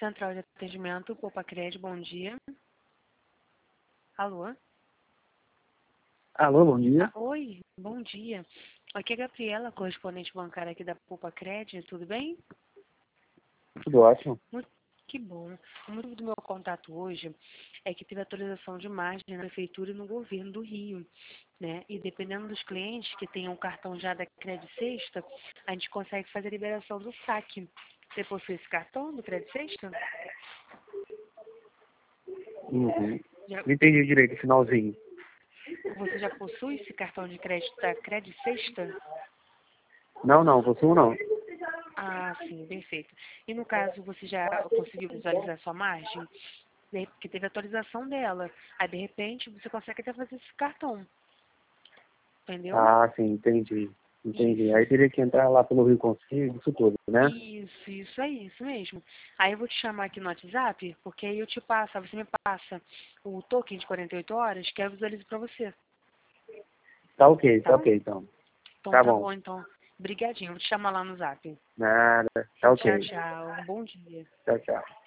Central de Atendimento, Popacred, bom dia. Alô? Alô, bom dia. Oi, bom dia. Aqui é a Gabriela, correspondente bancária aqui da Popacred, tudo bem? Tudo ótimo. Que bom. O motivo do meu contato hoje é que teve atualização de margem na Prefeitura e no Governo do Rio, né? E dependendo dos clientes que tenham o cartão já da Cred Sexta, a gente consegue fazer a liberação do saque. Você possui esse cartão do Cred Sexta? Uhum. Já- Não entendi direito o finalzinho. Você já possui esse cartão de crédito da Cred Sexta? Não, possuo não. Ah, sim, perfeito. E no caso, você já conseguiu visualizar sua margem? Porque teve atualização dela. Aí, de repente, você consegue até fazer esse cartão. Entendeu? Ah, sim, entendi. Entendi. Isso. Aí teria que entrar lá pelo Rio Consigo, isso tudo, né? Isso aí, isso mesmo. Aí eu vou te chamar aqui no WhatsApp, porque aí eu te passo, aí você me passa o token de 48 horas, que eu visualizo pra você, Tá tá? ok, então. Então Tá tá bom. bom, então. Brigadinho, vou te chamar lá no Zap. Nada. Tá Tchau, ok. tchau. Bom dia. Tchau, tchau.